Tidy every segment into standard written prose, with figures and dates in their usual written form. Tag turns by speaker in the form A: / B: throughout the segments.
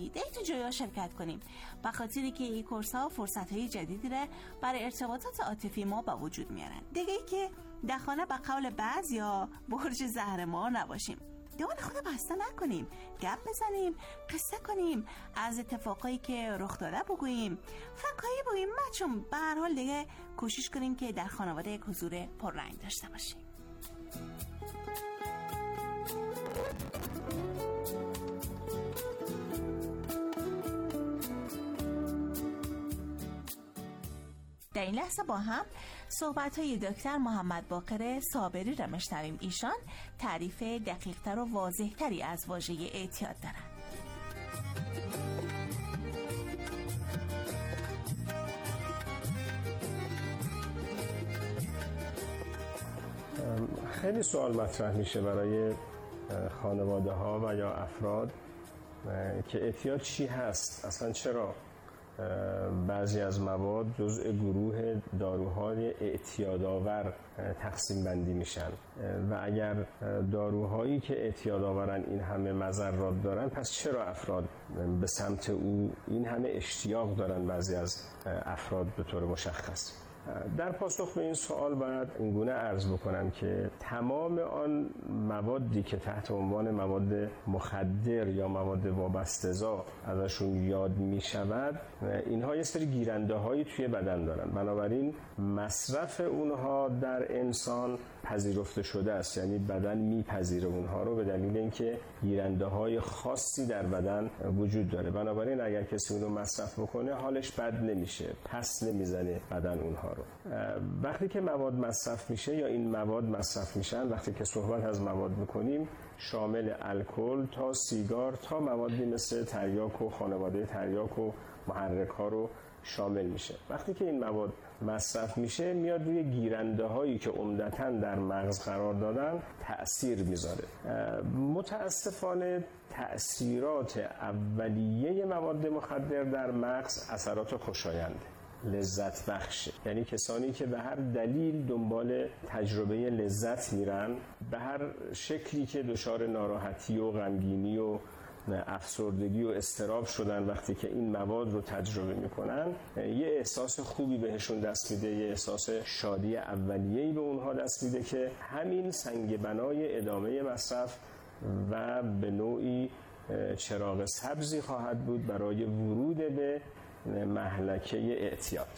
A: دیت جویا شرکت کنیم، به خاطری که این کورس‌ها فرصت‌های جدیدی را برای ارتباطات عاطفی ما به وجود میارن. دیگه ای که در خانه به قول بعضیا برج زهرمار نباشیم، دهان خود بسته نکنیم، گپ بزنیم، قصه کنیم، از اتفاقایی که رخ داده بگوییم، فکایی بگوییم، چون به هر حال دیگه کوشش کنیم که در خانواده یک حضور پررنگ داشته باشیم. در این لحظه با هم صحبت‌های دکتر محمد باقر صابری را میشنویم. ایشان تعریف دقیق‌تر و واضح‌تری از واژه اعتیاد دارند.
B: خیلی سوال مطرح میشه برای خانواده ها و یا افراد که اعتیاد چی هست؟ اصلا چرا بعضی از مواد جزء گروه داروهای اعتیادآور تقسیم بندی میشن و اگر داروهایی که اعتیادآورن این همه مضرات دارن، پس چرا افراد به سمت او این همه اشتیاق دارن بعضی از افراد به طور مشخص؟ در پاسخ به این سوال باید اینگونه عرض بکنم که تمام آن موادی که تحت عنوان مواد مخدر یا مواد وابسته‌زا ازشون یاد می شود، اینها یه سری گیرنده هایی توی بدن دارن، بنابراین مصرف اونها در انسان پذیرفته شده است، یعنی بدن میپذیره اونها رو به دلیل اینکه گیرنده های خاصی در بدن وجود داره. بنابراین اگر کسی اونو مصرف بکنه حالش بد نمیشه، پس نمیزنه بدن اونها رو. وقتی که مواد مصرف میشه یا این مواد مصرف میشن، وقتی که صحبت از مواد میکنیم شامل الکل تا سیگار تا موادی مثل تریاک و خانواده تریاک و محرک ها رو شامل میشه. وقتی که این مواد مصرف میشه میاد روی گیرنده هایی که عمدتاً در مغز قرار دادن تأثیر میذاره. متاسفانه تأثیرات اولیه مواد مخدر در مغز اثرات خوشایند، لذت بخشه، یعنی کسانی که به هر دلیل دنبال تجربه لذت میرن، به هر شکلی که دچار ناراحتی و غمگینی و افسردگی و اضطراب شدن وقتی که این مواد رو تجربه میکنن، یه احساس خوبی بهشون دست میده، یه احساس شادی اولیه‌ای به اونها دست میده که همین سنگ بنای ادامه مصرف و به نوعی چراغ سبزی خواهد بود برای ورود به مهلکه اعتیاد.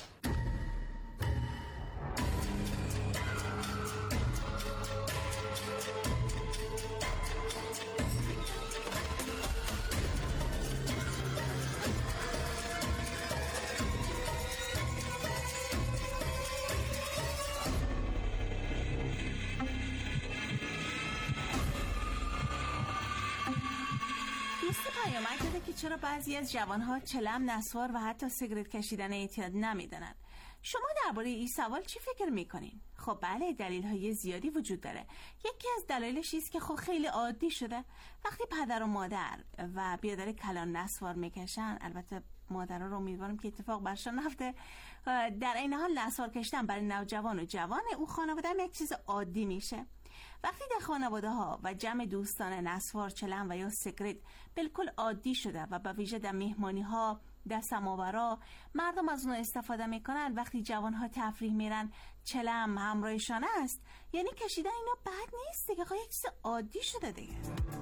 A: که چرا بعضی از جوانها چلم، نسوار و حتی سیگرت کشیدن اعتیاد نمیدونن. شما درباره این سوال چی فکر میکنین؟ خب بله، دلیل‌های زیادی وجود داره. یکی از دلایلش اینه که خب خیلی عادی شده وقتی پدر و مادر و برادر کلان نسوار میکشن، البته مادرها رو امیدوارم که اتفاق برشان نیفته، در این حال نسوار کشیدن برای نوجوان و جوان او خانواده هم یک چیز عادی میشه. وقتی در خانواده ها و جمع دوستان نسوار، چلم و یا سیگرت بالکل عادی شده و به ویژه در مهمانی ها، در سماورا مردم از اون استفاده میکنن، وقتی جوان ها تفریح میرن چلم همراهشان است، یعنی کشیدن اینا بد نیست دیگه، یک چیز عادی شده دیگه.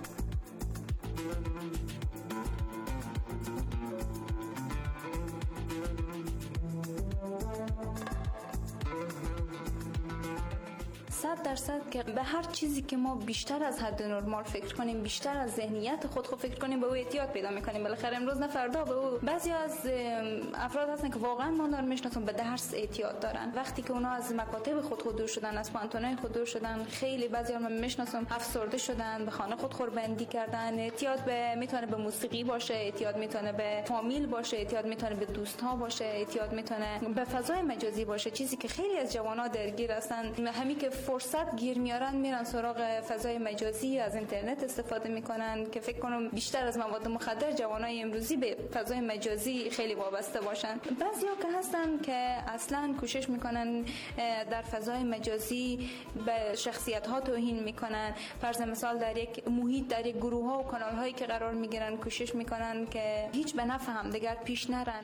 C: 100% که به هر چیزی که ما بیشتر از حد نرمال فکر کنیم، بیشتر از ذهنیت خود فکر کنیم، به او اعتیاد پیدا میکنیم. بالاخره امروز نه فردا به او. بعضی از افراد هستن که واقعا ما داریم میشناسیم به درس اعتیاد دارن. وقتی که اونا از مکاتب خود دور شدن، از پانتونای خود دور شدن، خیلی بعضیا من میشناسم افسرده شدن، به خانه خود خوربندی کردن. اعتیاد میتونه به موسیقی باشه، اعتیاد میتونه به فامیل باشه، اعتیاد میتونه به دوست ها باشه، اعتیاد میتونه به فضای مجازی باشه. چیزی که خیلی از جوانا درگیر هستن، همین که فرصت گیر میارن میرن سراغ فضای مجازی، از اینترنت استفاده میکنن که فکر کنم بیشتر از مواد مخدر جوانای امروزی به فضای مجازی خیلی وابسته باشن. بعضیا که هستن که اصلا کوشش میکنن در فضای مجازی به شخصیت ها توهین میکنن. فرض مثال در یک محیط، در یک گروه ها و کانال هایی که قرار میگیرن کوشش میکنن که هیچ به نفع همدیگر پیش نرن.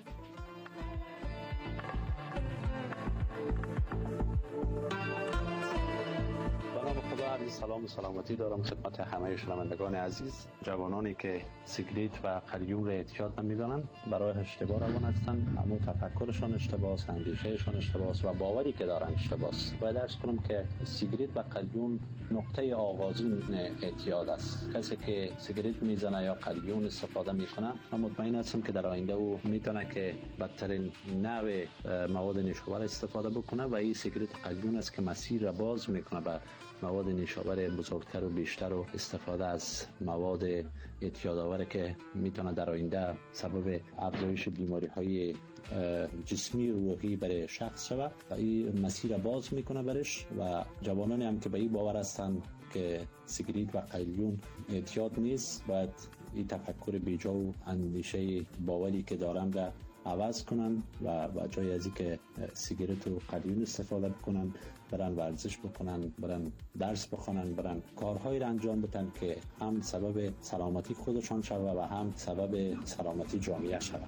D: سلام و سلامتی دارم خدمت همه شنوندگان عزیز. جوانانی که سیگریت و قلیون را اعتیاد نمی‌دانند برای اشتباه روان هستند، اما تفکرشان اشتباه است، اندیشهشان اشتباه است و باوری که دارند اشتباه است. باید عرض کنم که سیگریت و قلیون نقطه آغازین اعتیاد است. کسی که سیگریت میزنه یا قلیون استفاده میکنه، من مطمئن هستم که در آینده او میتونه که بدترین نوع مواد نشوار استفاده بکنه و این سیگریت قلیون است که مسیر را باز میکنه به مواد نشاور بزرگتر و بیشتر و استفاده از مواد اعتیادآور که میتونه در آینده سبب افزایش بیماری‌های جسمی و روحی برای شخص شود و این مسیر باز میکنه برش. و جوانانی هم که به این باور هستند که سیگریت و قلیون اعتیاد نیست، باید این تفکر بیجا و اندیشه باوری که دارن را عوض کنن و جای از این که سیگریت و قلیون استفاده بکنن، برن ورزش بکنن، برن درس بخونن، برن کارهایی را انجام بدن که هم سبب سلامتی خودشان شود و هم سبب سلامتی جامعه شود.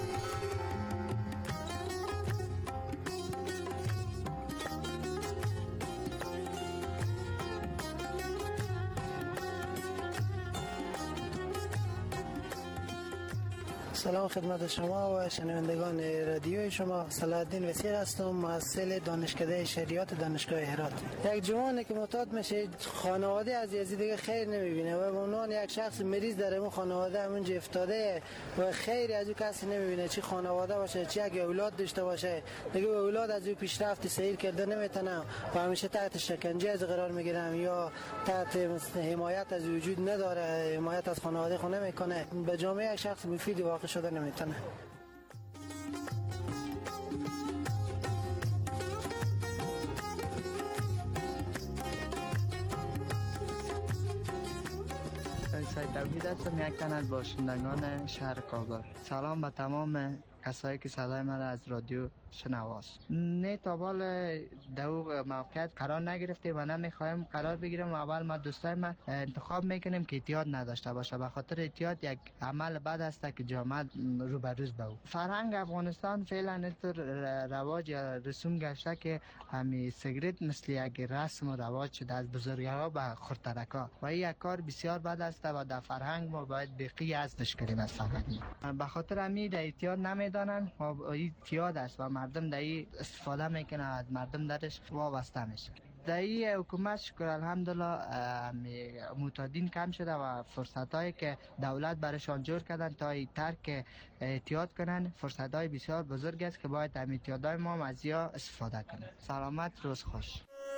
E: سلام خدمت شما و شنوندگان رادیوی شما. صلاح‌الدین وسیع هستم، محصل دانشکده شریعت دانشگاه هرات. یک جوانی که معتاد میشه خانواده از یزید دیگه خیر نمیبینه و به عنوان یک شخص مریض در اون خانواده همونجا افتاده و خیری از او کسی نمیبینه، چی خانواده باشه چی یک اولاد داشته باشه، دیگه اولاد از او پیشرفت سیر کرده نمیتونه و همیشه تحت شکنجه از قرار میگیرن یا تحت حمایت از وجود نداره، حمایت از خانواده خود نمیکنه، به جامعه یک شخص مفید واقع شده نمیتونه.
F: سید توحید هستم، یک تن از باشندگان شهر کابل. سلام به تمام کسایی که صدای من از رادیو شنواست. نه تا بال دو موقعیت قرار نگرفتیم و نمیخوایم قرار بگیریم و اول ما دوستای من انتخاب میکنیم که اعتیاد نداشته باشه، به خاطر اعتیاد یک عمل بد است که جامعه رو به روز به او. فرهنگ افغانستان فعلا اینطور رواج یا رسوم گشته که همین سیگریت مثل یک رسم و رواج شده از بزرگها به خردترکا و این یک کار بسیار بد است و در فرهنگ ما باید بقیه ازش کنیم از فرهنگ. به خاطر همین در اعتیاد نمیدانن و اعتیاد است و مردم در این استفاده میکنه، از مردم درش وابسته میشه. در این حکومت شکر الحمدلله معتادین کم شده و فرصتایی که دولت برشان جور کردن تا این ترک اعتیاد کنن فرصتای بسیار بزرگ است که باید از اعتیادای ما از یا استفاده کنن. سلامت، روز خوش.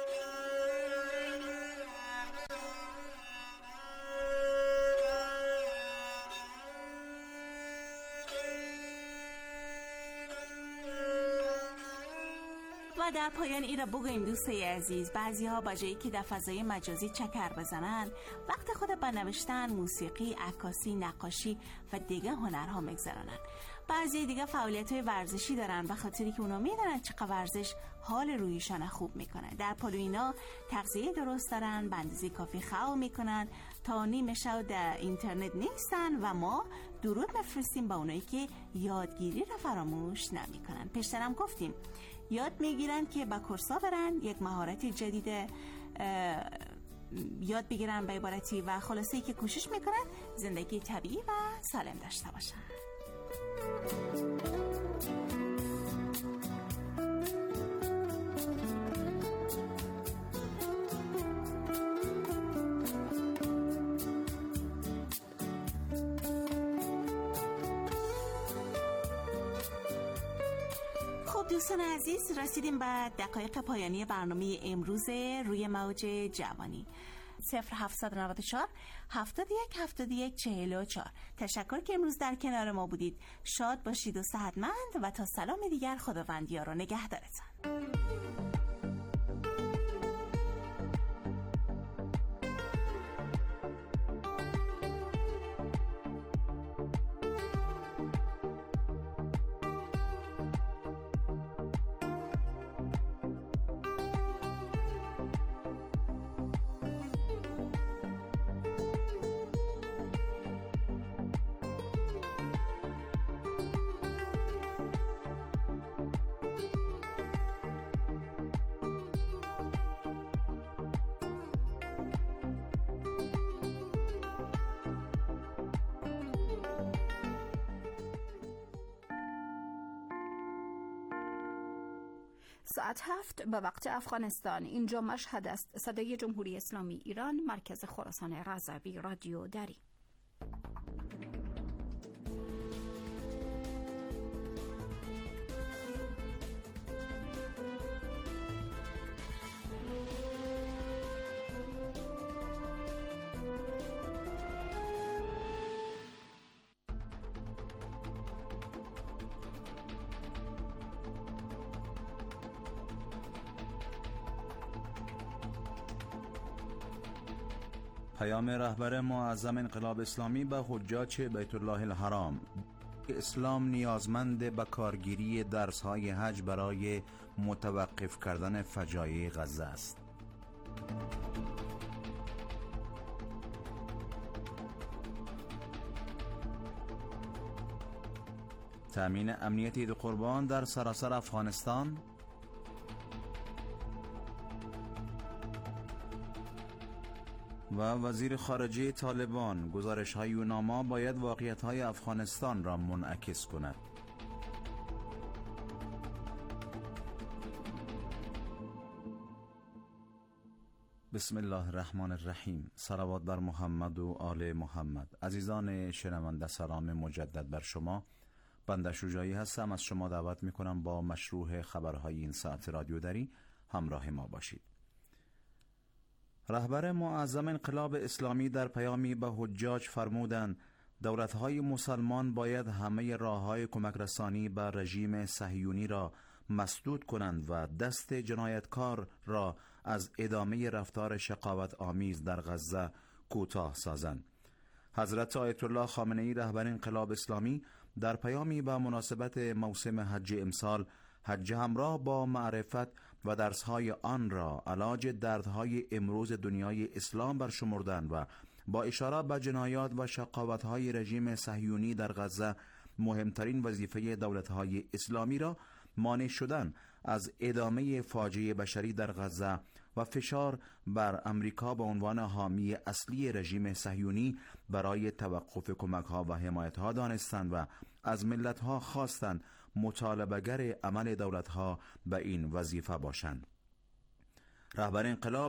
A: و در پایان این را بگوییم دوستای عزیز، بعضی ها با جایی که در فضای مجازی چکر بزنن وقت خود به نوشتن، موسیقی، عکاسی، نقاشی و دیگه هنرها میگذرانن. بعضی دیگه فعالیت‌های ورزشی دارن به خاطری که اونا میدونن چقدر ورزش حال رویشان خوب میکنه. در پالو اینا تغذیه درست دارن، به اندازه کافی خواب میکنن، تا نیم شب در اینترنت نیستن و ما درود میفرستیم به اونایی که یادگیری را فراموش نمیکنن. پیشترم گفتیم یاد میگیرن که با کورسا برن، یک مهارت جدید یاد بگیرن به عبارتی و خلاصه‌ای که کوشش میکنن زندگی طبیعی و سالم داشته باشن. دوستان عزیز، رسیدیم به دقایق پایانی برنامه امروز روی موج جوانی. 0794 71 71 44. تشکر که امروز در کنار ما بودید. شاد باشید و صحتمند و تا سلام دیگر، خداوند یار و نگهدارتان.
G: ساعت 7 به وقت افغانستان. اینجا مشهد است. صدای جمهوری اسلامی ایران، مرکز خراسان رضوی، رادیو دری.
H: پیام رهبر معظم انقلاب اسلامی به حجاج بیت الله الحرام. اسلام نیازمند به کارگیری درس‌های حج برای متوقف کردن فجایع غزه است. تأمین امنیت عید قربان در سراسر افغانستان. و وزیر خارجه طالبان: گزارش‌های یوناما باید واقعیت‌های افغانستان را منعکس کند. بسم الله الرحمن الرحیم. صلوات بر محمد و آل محمد. عزیزان شنونده، سلام مجدد بر شما. بنده شجاعی هستم. از شما دعوت می‌کنم با مشروع خبرهای این ساعت رادیو دری همراه ما باشید. رهبر معظم انقلاب اسلامی در پیامی به حجاج فرمودند دولت‌های مسلمان باید همه راه‌های کمک رسانی به رژیم صهیونی را مسدود کنند و دست جنایتکار را از ادامه رفتار شقاوت آمیز در غزه کوتاه سازند. حضرت آیت الله خامنه‌ای رهبر انقلاب اسلامی در پیامی به مناسبت موسم حج امسال، حج همراه با معرفت و درس‌های آن را علاج دردهای امروز دنیای اسلام برشمردند و با اشاره به جنایات و شقاوت‌های رژیم صهیونی در غزه مهمترین وظیفه دولت‌های اسلامی را مانع شدن از ادامه فاجعه بشری در غزه و فشار بر امریکا به عنوان حامی اصلی رژیم صهیونی برای توقف کمک‌ها و حمایت‌ها دانستند و از ملت‌ها خواستند مطالبه‌گر عمل دولت‌ها به این وظیفه باشند. رهبر انقلاب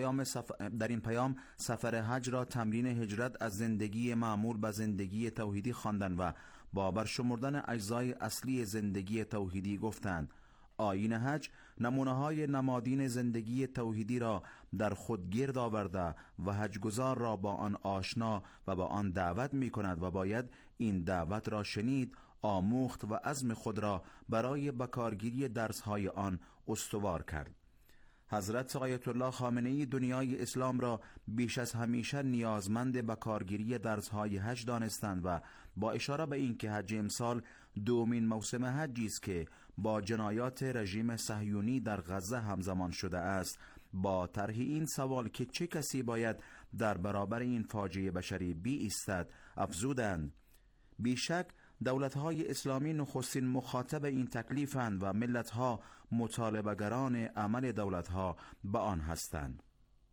H: در این پیام سفر حج را تمرین هجرت از زندگی معمول به زندگی توحیدی خواندند و با برشمردن اجزای اصلی زندگی توحیدی گفتند آیین حج نمونه‌های نمادین زندگی توحیدی را در خود گرد آورده و حجگزار را با آن آشنا و با آن دعوت می‌کند و باید این دعوت را شنید، آموخت و عزم خود را برای بکارگیری درس‌های آن استوار کرد. حضرت آیت الله خامنه‌ای دنیای اسلام را بیش از همیشه نیازمند بکارگیری درس‌های حج دانستند و با اشاره به اینکه حج امسال دومین موسم حجی است که با جنایات رژیم صهیونی در غزه همزمان شده است، با طرح این سوال که چه کسی باید در برابر این فاجعه بشری بایستد افزودند بیشک دولت‌های اسلامی نخستین مخاطب این تکلیفند و ملت‌ها مطالبه‌گران عمل دولت‌ها به آن هستند.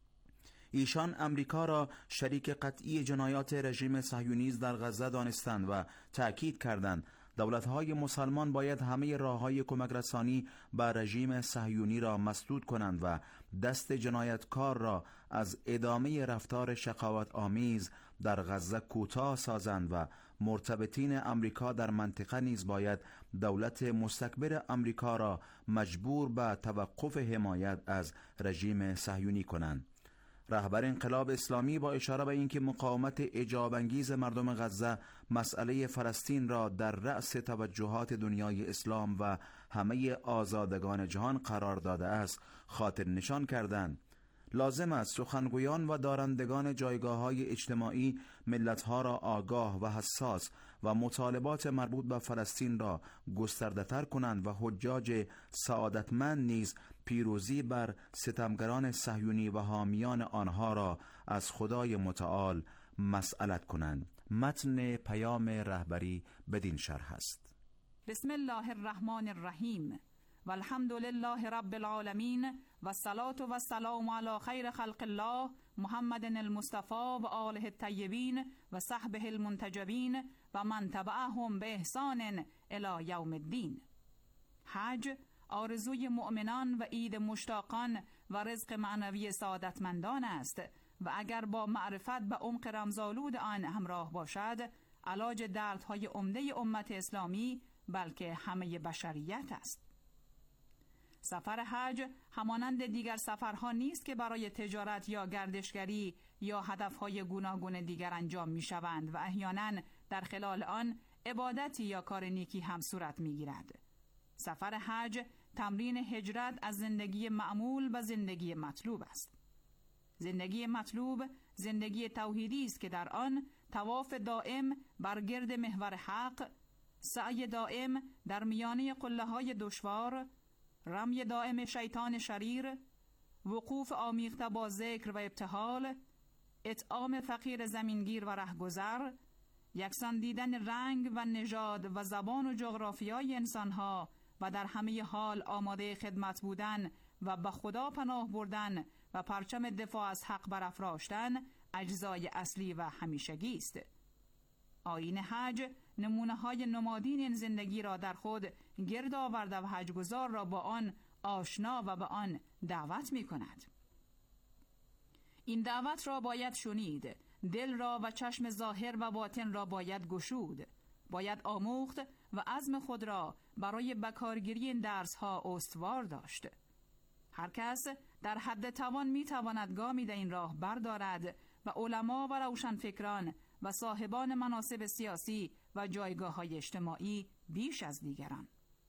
H: ایشان امریکا را شریک قطعی جنایات رژیم صهیونی در غزه دانستند و تأکید کردند دولت‌های مسلمان باید همه راه‌های کمک رسانی به رژیم صهیونی را مسدود کنند و دست جنایتکار را از ادامه رفتار شقاوت آمیز در غزه کوتاه سازند و مرتبطین امریکا در منطقه نیز باید دولت مستکبر امریکا را مجبور به توقف حمایت از رژیم صهیونی کنند. رهبر انقلاب اسلامی با اشاره به اینکه مقاومت اعجاب‌انگیز مردم غزه مسئله فلسطین را در رأس توجهات دنیای اسلام و همه آزادگان جهان قرار داده است، خاطر نشان کردند لازم است سخنگویان و دارندگان جایگاه‌های اجتماعی ملت‌ها را آگاه و حساس و مطالبات مربوط به فلسطین را گسترده‌تر کنند و حجاج سعادتمند نیز پیروزی بر ستمگران صهیونی و حامیان آنها را از خدای متعال مسئلت کنند. متن پیام رهبری بدین شرح است:
I: بسم الله الرحمن الرحیم و الحمد لله رب العالمین و الصلاة و السلام علی خیر خلق الله محمد المصطفى و آله الطیبین و صحبه المنتجبین و من تبعهم به احسان الی یوم الدین. حج آرزوی مؤمنان و عید مشتاقان و رزق معنوی سعادتمندان است و اگر با معرفت به عمق رمزآلود آن همراه باشد، علاج دردهای عمده امت اسلامی بلکه همه بشریت است. سفر حج همانند دیگر سفرها نیست که برای تجارت یا گردشگری یا هدفهای گوناگون دیگر انجام می شوند و احیانا در خلال آن عبادتی یا کار نیکی هم صورت می گیرد. سفر حج تمرین هجرت از زندگی معمول به زندگی مطلوب است. زندگی مطلوب زندگی توحیدی است که در آن طواف دائم بر گرد محور حق، سعی دائم در میانه قله‌های دشوار، رمی دائم شیطان شریر، وقوف آمیخته با ذکر و ابتهال، اطعام فقیر زمینگیر و رهگذر، یکسان دیدن رنگ و نژاد و زبان و جغرافیای انسانها و در همه حال آماده خدمت بودن و به خدا پناه بردن و پرچم دفاع از حق برافراشتن اجزای اصلی و همیشگی است. آیین حج نمونه‌های نمادین این زندگی را در خود گرد آورده و حج‌گزار را با آن آشنا و به آن دعوت می‌کند. این دعوت را باید شنید، دل را و چشم ظاهر و باطن را باید گشود، باید آموخت و عزم خود را برای بکارگیری این درس‌ها استوار داشت. هر کس در حد توان می‌تواند گامی در این راه بردارد و علما و روشنفکران و صاحبان مناصب سیاسی و جایگاه‌های اجتماعی بیش از دیگران.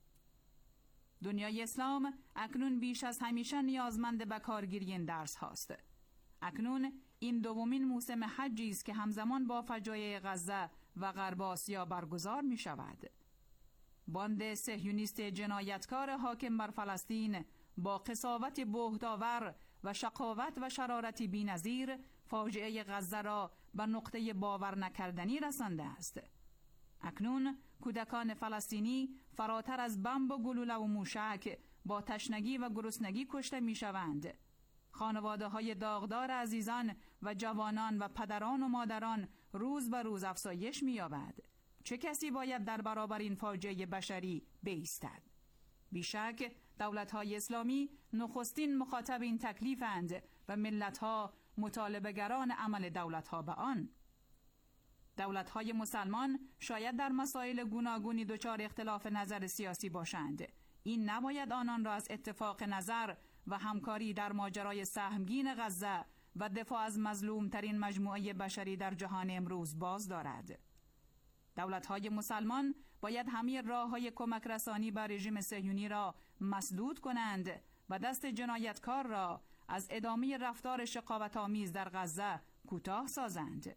I: دنیای اسلام اکنون بیش از همیشه نیازمند به کارگیری این درس هاست. اکنون این دومین موسم حجی است که همزمان با فجایع غزه و غرب آسیا برگزار می شود. باند صهیونیست جنایتکار حاکم بر فلسطین با قساوت بهت‌آور و شقاوت و شرارتی بی‌نظیر فاجعه غزه را به نقطه باور نکردنی رسانده است. اکنون کودکان فلسطینی فراتر از بمب و گلوله و موشک با تشنگی و گرسنگی کشته می‌شوند. خانواده‌های داغدار عزیزان و جوانان و پدران و مادران روز به روز افزایش می‌یابد. چه کسی باید در برابر این فاجعه بشری بایستد؟ بیشک دولت‌های اسلامی نخستین مخاطب این تکلیفند و ملت‌ها مطالبه‌گران عمل دولت‌ها به آن. دولت‌های مسلمان شاید در مسائل گوناگونی دچار اختلاف نظر سیاسی باشند. این نباید آنان را از اتفاق نظر و همکاری در ماجرای سهمگین غزه و دفاع از مظلوم‌ترین مجموعه بشری در جهان امروز باز دارد. دولت‌های مسلمان باید همه راه‌های کمک رسانی به رژیم صهیونی را مسدود کنند و دست جنایتکار را از ادامه رفتار شقاوت‌آمیز در غزه کوتاه سازند.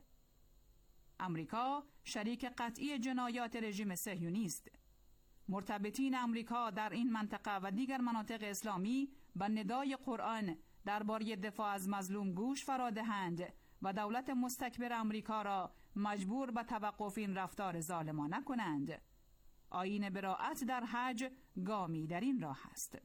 I: امریکا شریک قطعی جنایات رژیم صهیونی است. مرتبطین امریکا در این منطقه و دیگر مناطق اسلامی به ندای قرآن درباره دفاع از مظلوم گوش فرادهند و دولت مستکبر امریکا را مجبور به توقف این رفتار ظالمانه کنند. آیین براءت در حج گامی در این راه است.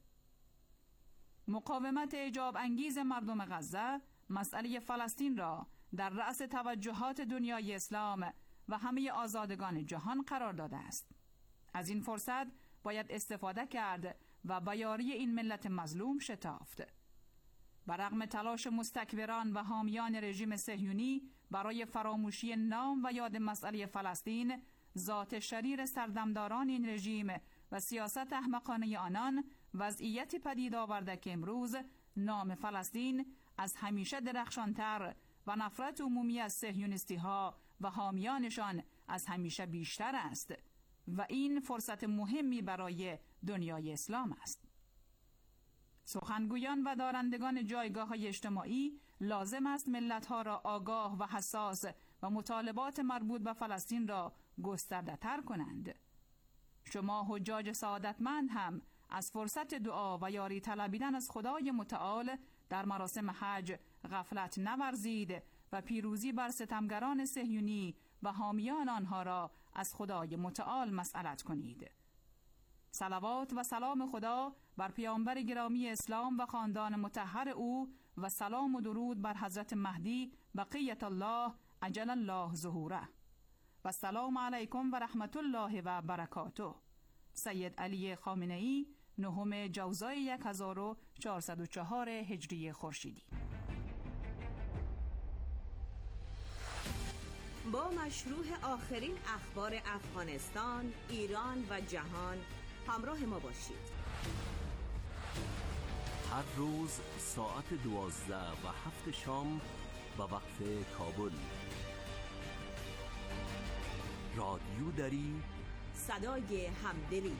I: مقاومت اعجاب انگیز مردم غزه مسئله فلسطین را در رأس توجهات دنیای اسلام و همه آزادگان جهان قرار داده است. از این فرصت باید استفاده کرد و به یاری این ملت مظلوم شتافت. برغم تلاش مستکبران و حامیان رژیم صهیونی برای فراموشی نام و یاد مسئله فلسطین، ذات شریر سردمداران این رژیم و سیاست احمقانه آنان وضعیتی پدید آورده که امروز نام فلسطین از همیشه درخشانتر و نفرت عمومی از صهیونیستی ها و حامیانشان از همیشه بیشتر است و این فرصت مهمی برای دنیای اسلام است. سخنگویان و دارندگان جایگاه‌های اجتماعی لازم است ملت‌ها را آگاه و حساس و مطالبات مربوط به فلسطین را گسترده‌تر کنند. شما حجاج سعادتمند هم از فرصت دعا و یاری طلبیدن از خدای متعال در مراسم حج غفلت نورزید و پیروزی بر ستمگران صهیونی و حامیان آنها را از خدای متعال مسئلت کنید. صلوات و سلام خدا بر پیامبر گرامی اسلام و خاندان مطهر او و سلام و درود بر حضرت مهدی بقیت الله عجل الله ظهوره و السلام علیکم و رحمت الله و برکاته. سید علی خامنه‌ای، 9 جوزای 1404 هجری خورشیدی.
J: با مشروع آخرین اخبار افغانستان، ایران و جهان همراه ما باشید.
K: هر روز ساعت 12 و 7 شام به وقت کابل. رادیو دری،
J: صدای همدلی.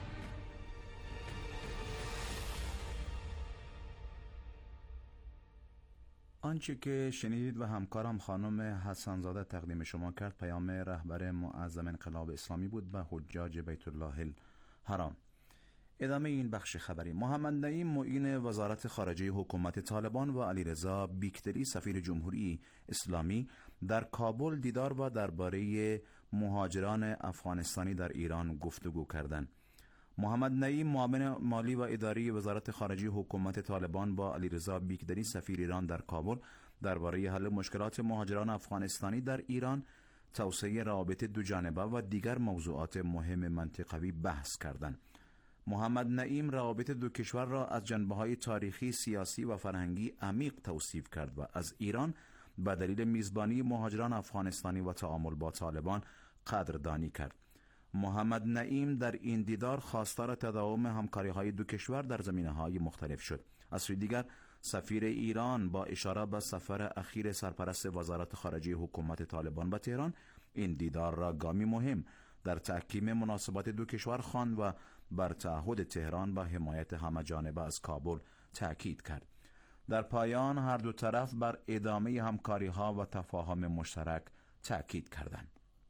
H: آنچه که شنیدید و همکارم خانم حسنزاده تقدیم شما کرد پیام رهبر معظم انقلاب اسلامی بود به حجاج بیت الله الحرام. ادامه این بخش خبری. محمد نعیم معین وزارت خارجه حکومت طالبان و علیرضا بیکتری سفیر جمهوری اسلامی در کابل دیدار و درباره مهاجران افغانستانی در ایران گفتگو کردند. محمد نعیم معاون مالی و اداری وزارت خارجه حکومت طالبان با علیرضا بیکتری سفیر ایران در کابل درباره حل مشکلات مهاجران افغانستانی در ایران، توسعه روابط دوجانبه و دیگر موضوعات مهم منطقوی بحث کردند. محمد نعیم روابط دو کشور را از جنبه‌های تاریخی، سیاسی و فرهنگی عمیق توصیف کرد و از ایران به دلیل میزبانی مهاجران افغانستانی و تعامل با طالبان قدردانی کرد. محمد نعیم در این دیدار خواستار تداوم همکاری‌های دو کشور در زمینه‌های مختلف شد. از سوی دیگر سفیر ایران با اشاره به سفر اخیر سرپرست وزارت خارجه حکومت طالبان به تهران این دیدار را گامی مهم در تحکیم مناسبات دو کشور خواند و بر تعهد تهران و حمایت همه‌جانبه از کابل تاکید کرد. در پایان هر دو طرف بر ادامه همکاری‌ها و تفاهم مشترک تاکید کردند.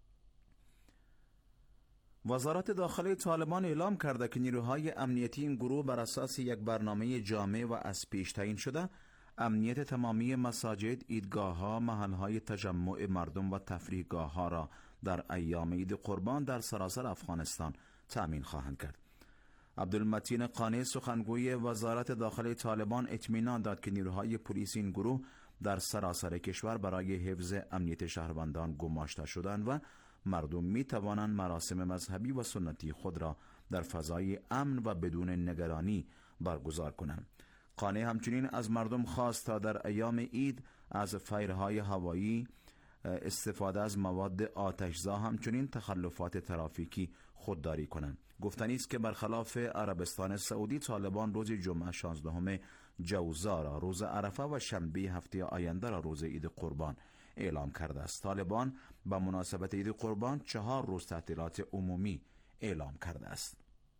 H: وزارت داخلی طالبان اعلام کرده که نیروهای امنیتی این گروه بر اساس یک برنامه جامع و از پیش تعیین شده امنیت تمامی مساجد، ایدگاه‌ها، محل‌های تجمع مردم و تفریحگاه‌ها را در ایام عید قربان در سراسر افغانستان تأمین خواهند کرد. عبدالمتین قانی سخنگوی وزارت داخلی طالبان اطمینان داد که نیروهای پلیس این گروه در سراسر کشور برای حفظ امنیت شهروندان گماشته شدند و مردم می توانند مراسم مذهبی و سنتی خود را در فضای امن و بدون نگرانی برگزار کنند. قانی همچنین از مردم خواست تا در ایام عید از فیرهای هوایی، استفاده از مواد آتشزا همچنین تخلفات ترافیکی خودداری کنند. گفتنی است که برخلاف عربستان سعودی طالبان روز جمعه 16 جوزا را روز عرفه و شنبه هفته آینده را روز عید قربان اعلام کرده است. طالبان به مناسبت عید قربان 4 روز تعطیلات عمومی اعلام کرده است.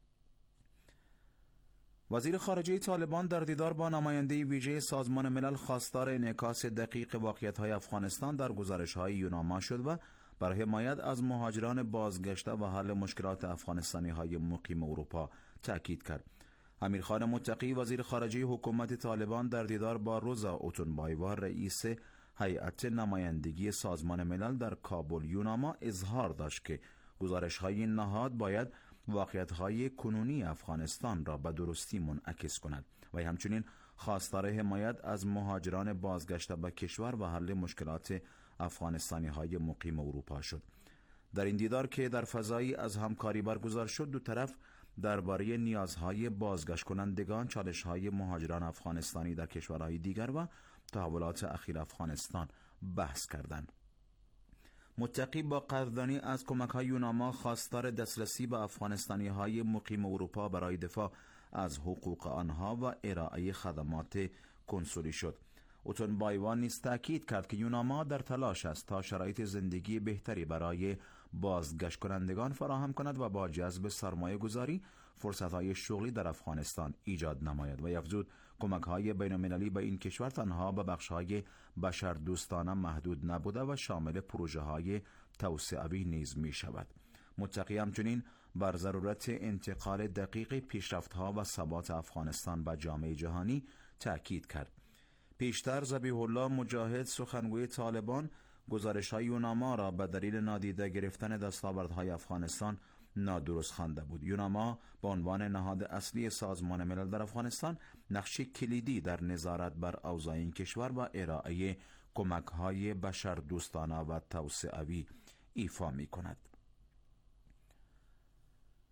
H: وزیر خارجه طالبان در دیدار با نماینده ویژه سازمان ملل خواستار انعکاس دقیق واقعیت‌های افغانستان در گزارش‌های یوناما شد و برای حمایت از مهاجران بازگشته و حل مشکلات افغانستانی‌های مقیم اروپا تاکید کرد. امیرخان متقی وزیر خارجه حکومت طالبان در دیدار با روزا اوتونبایوا رئیس هیئت نمایندگی سازمان ملل در کابل یوناما اظهار داشت که گزارش‌های این نهاد باید واقعیت‌های کنونی افغانستان را به درستی منعکس کند و همچنین خواستار حمایت از مهاجران بازگشته به کشور و حل مشکلات افغانستانی‌های مقیم اروپا شد. در این دیدار که در فضایی از همکاری برگزار شد، دو طرف درباره نیازهای بازگشت کنندگان، چالش‌های مهاجران افغانستانی در کشورهای دیگر و تحولات اخیر افغانستان بحث کردند. متقی با قدردانی از کمک‌های یوناما خواستار دسترسی به افغانستانی‌های مقیم اروپا برای دفاع از حقوق آنها و ارائه خدمات کنسولی شد. اوتونبایوا نیز تاکید کرد که یوناما در تلاش است تا شرایط زندگی بهتری برای بازگشت کنندگان فراهم کند و با جذب سرمایه گذاری فرصت‌های شغلی در افغانستان ایجاد نماید و افزود کمک‌های بین‌المللی به این کشور تنها به بخش‌های بشردوستانه محدود نبوده و شامل پروژه‌های توسعه‌ای نیز می‌شود. متقی همچنین بر ضرورت انتقال دقیق پیشرفت‌ها و ثبات افغانستان به جامعه جهانی تاکید کرد. پیشتر ذبیح الله مجاهد سخنگوی طالبان گزارش‌های یوناما را به دلیل نادیده گرفتن دستاوردهای افغانستان نادرست خوانده بود. یوناما به عنوان نهاد اصلی سازمان ملل در افغانستان نقش کلیدی در نظارت بر اوضاع این کشور و ارائه کمک‌های بشردوستانه و توسعه‌ای ایفا می‌کند.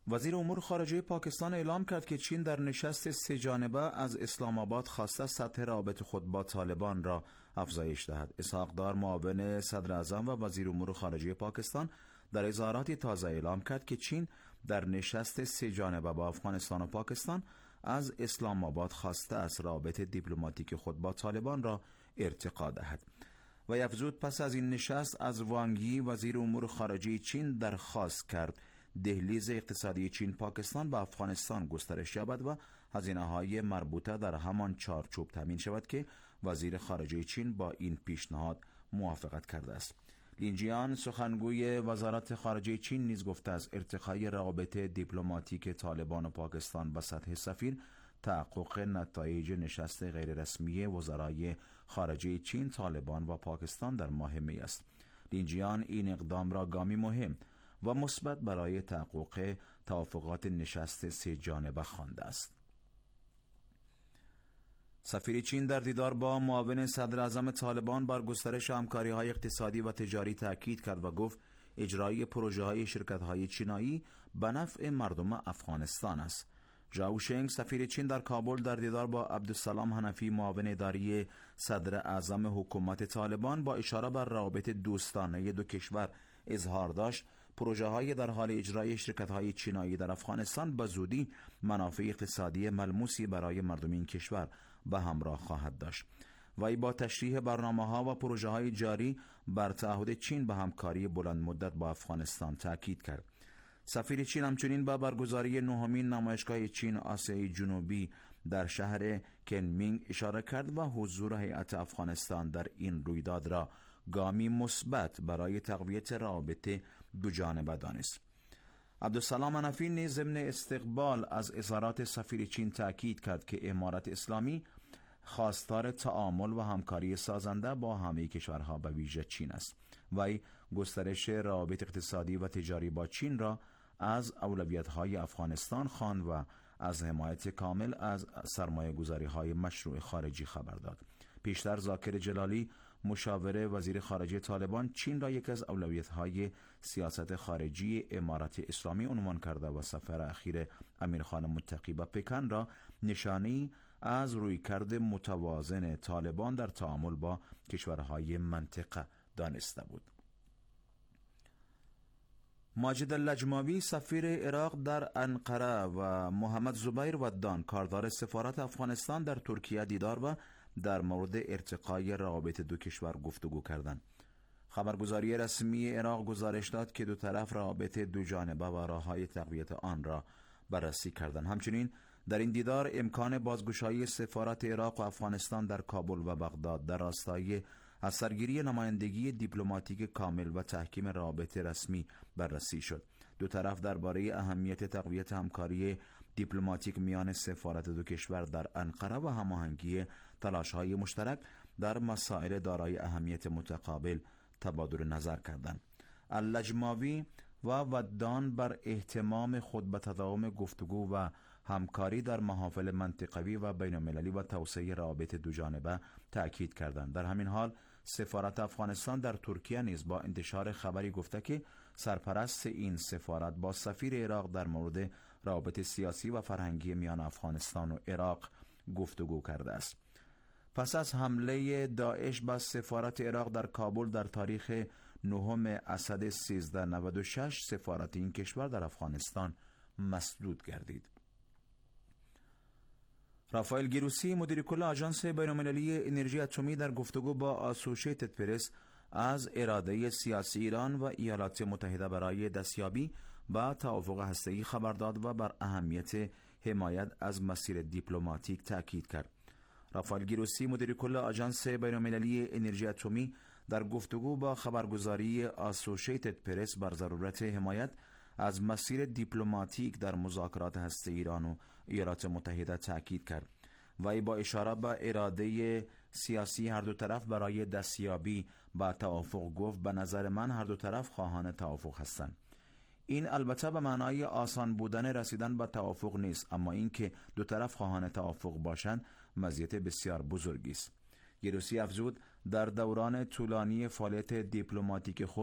H: وزیر امور خارجه پاکستان اعلام کرد که چین در نشست 3 جانبه از اسلام آباد خواسته سطح رابطه خود با طالبان را افزایش دهد. اسحاق دار معاون صدر اعظم و وزیر امور خارجه پاکستان در اظهاراتی تازه اعلام کرد که چین در نشست 3 جانبه با افغانستان و پاکستان از اسلام آباد خواسته است رابطه دیپلماتیک خود با طالبان را ارتقا دهد. و افزود پس از این نشست از وانگ یی وزیر امور خارجه چین درخواست کرد دهلیز اقتصادی چین پاکستان به افغانستان گسترش یابد و هزینه‌های مربوطه در همان چارچوب تامین شود که وزیر خارجه چین با این پیشنهاد موافقت کرده است. لین جیان سخنگوی وزارت خارجه چین نیز گفته است ارتقای روابط دیپلماتیک طالبان و پاکستان به سطح سفیر تحقق نتایج نشست غیررسمی وزرای خارجه چین، طالبان و پاکستان در ماه می است. لین جیان این اقدام را گامی مهم و مثبت برای تحقق توافقات نشست 3 جانبه خوانده است. سفیر چین در دیدار با معاون صدر اعظم طالبان بر گسترش همکاری‌های اقتصادی و تجاری تاکید کرد و گفت اجرای پروژه‌های شرکت‌های چینایی به نفع مردم افغانستان است. ژائو شنگ سفیر چین در کابل در دیدار با عبدالسلام حنفی معاون اداری صدر اعظم حکومت طالبان با اشاره بر روابط دوستانه دو کشور اظهار داشت پروژه‌های در حال اجرای شرکت‌های چینایی در افغانستان به زودی منافع اقتصادی ملموسی برای مردم این کشور به همراه خواهد داشت. وی با تشریح برنامه‌ها و پروژه‌های جاری بر تعهد چین به همکاری بلند مدت با افغانستان تاکید کرد. سفیر چین همچنین با برگزاری 9مین نمایشگاه چین آسیای جنوبی در شهر کنمینگ اشاره کرد و حضور هیئت افغانستان در این رویداد را گامی مثبت برای تقویت روابط دوجانبه دانست. عبدالسلام حنفی نیز ضمن استقبال از اظهارات سفیر چین تاکید کرد که امارت اسلامی خواستار تعامل و همکاری سازنده با همه کشورها به ویژه چین است. وی گسترش روابط اقتصادی و تجاری با چین را از اولویت‌های افغانستان خواند و از حمایت کامل از سرمایه‌گذاری‌های مشروع خارجی خبر داد. پیشتر ذاکر جلالی مشاور وزیر خارجه طالبان چین را یکی از اولویت‌های سیاست خارجی امارت اسلامی عنوان کرده و سفر اخیر امیرخان متقی به پکن را نشانه‌ای از رویکرد متوازن طالبان در تعامل با کشورهای منطقه دانسته بود. ماجد اللجماوی سفیر عراق در انقره و محمد زبیر ودان کاردار سفارت افغانستان در ترکیه دیدار و در مورد ارتقای روابط دو کشور گفتگو کردند. خبرگزاری رسمی عراق گزارش داد که دو طرف روابط دو جانبه و راه‌های تقویت آن را بررسی کردند. همچنین در این دیدار امکان بازگشایی سفارت عراق و افغانستان در کابل و بغداد در راستای از سرگیری نمایندگی دیپلماتیک کامل و تحکیم روابط رسمی بررسی شد. دو طرف درباره اهمیت تقویت همکاری دیپلماتیک میان سفارت دو کشور در انقره و هماهنگی تلاش‌های مشترک در مسائل دارای اهمیت متقابل تبادل نظر کردند. اللجماوی و ودان بر اهتمام خود به تداوم گفتگو و همکاری در محافل منطقوی و بین‌المللی و توسعه روابط دوجانبه تأکید کردند. در همین حال سفارت افغانستان در ترکیه نیز با انتشار خبری گفته که سرپرست این سفارت با سفیر عراق در مورد روابط سیاسی و فرهنگی میان افغانستان و عراق گفتگو کرده است. پس از حمله داعش به سفارت عراق در کابل در تاریخ 9 اسد 1396 سفارت این کشور در افغانستان مسدود گردید. رافائل گروسی مدیر کل آژانس بین‌المللی انرژی اتمی در گفتگو با آسوشیتد پرس از اراده سیاسی ایران و ایالات متحده برای دستیابی به توافق هسته‌ای خبر داد و بر اهمیت حمایت از مسیر دیپلماتیک تاکید کرد. رافائل گروسی مدیر کل آژانس بین‌المللی انرژی اتمی در گفتگو با خبرگزاری آسوشیتد پرس بر ضرورت حمایت از مسیر دیپلماتیک در مذاکرات هسته ایران و ایالات متحده تاکید کرد. وی با اشاره به اراده سیاسی هر دو طرف برای دستیابی به توافق گفت به نظر من هر دو طرف خواهان توافق هستند. این البته به معنای آسان بودن رسیدن به توافق نیست، اما اینکه دو طرف خواهان توافق باشند مزیت بسیار بزرگی است. گروسی افزود در دوران طولانی فعالیت دیپلماتیک خود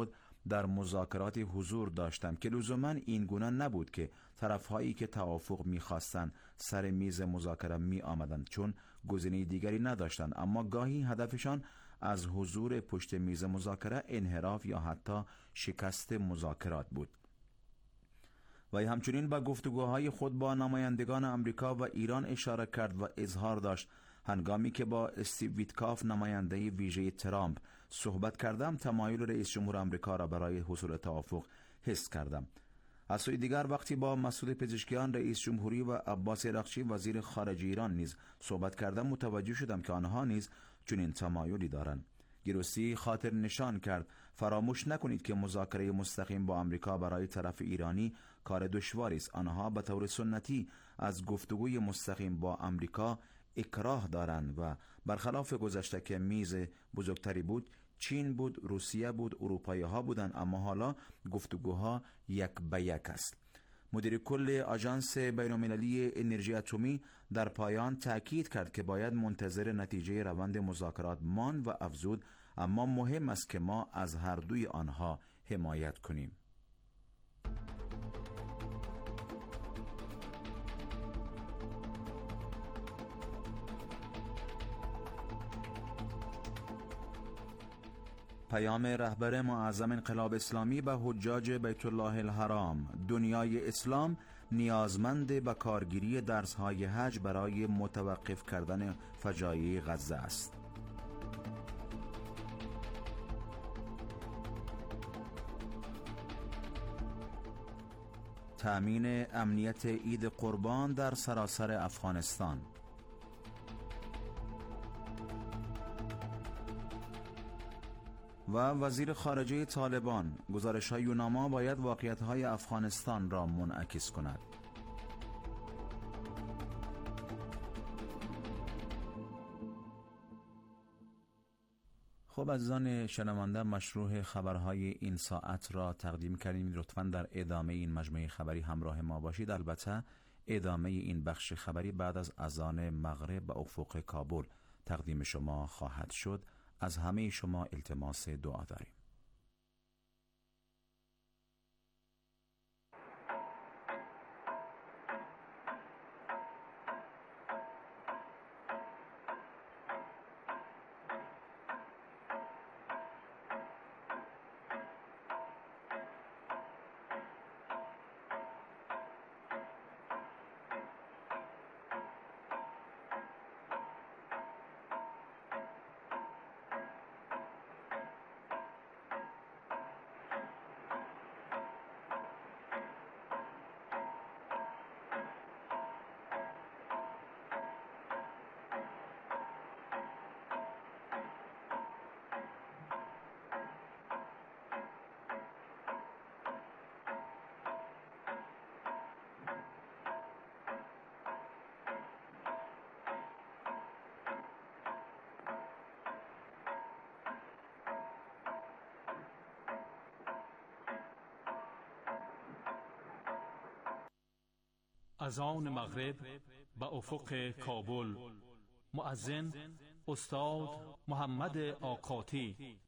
H: در مذاکرات حضور داشتم که لزوما این گونه نبود که طرفهایی که توافق می‌خواستند سر میز مذاکره می‌آمدند، چون گزینه دیگری نداشتند، اما گاهی هدفشان از حضور پشت میز مذاکره انحراف یا حتی شکست مذاکرات بود. و همچنین به گفتگوهای خود با نمایندگان امریکا و ایران اشاره کرد و اظهار داشت هنگامی که با استیو ویتکاف نماینده ویژه ترامپ صحبت کردم تمایل رئیس جمهور امریکا را برای حصول توافق حس کردم. از سوی دیگر وقتی با مسئول پزشکیان رئیس جمهوری و عباس عراقچی وزیر خارجه ایران نیز صحبت کردم متوجه شدم که آنها نیز چنین تمایلی دارند. گروسی خاطر نشان کرد فراموش نکنید که مذاکره مستقیم با امریکا برای طرف ایرانی کار دشواری است. آنها به طور سنتی از گفتگوی مستقیم با امریکا اکراه دارند و برخلاف گذشته که میز بزرگتری بود، چین بود، روسیه بود، اروپایی ها بودند، اما حالا گفتگوها یک به یک است. مدیر کل آژانس بین‌المللی انرژی اتمی در پایان تأکید کرد که باید منتظر نتیجه روند مذاکرات ماند و افزود اما مهم است که ما از هر دوی آنها حمایت کنیم. پیام رهبر معظم انقلاب اسلامی به حجاج بیت الله الحرام: دنیای اسلام نیازمند به کارگیری درس‌های حج برای متوقف کردن فجایع غزه است. تأمین امنیت عید قربان در سراسر افغانستان. و وزیر خارجه طالبان: گزارش‌های یوناما باید واقعیت‌های افغانستان را منعکس کند. خب عزیزان شنونده، مشروع خبرهای این ساعت را تقدیم کردیم. لطفاً در ادامه این مجموعه خبری همراه ما باشید. البته ادامه این بخش خبری بعد از اذان مغرب به افق کابل تقدیم شما خواهد شد. از همه شما التماس دعا داریم.
L: از آن مغرب به افق کابل. مؤذن استاد محمد آقاتی.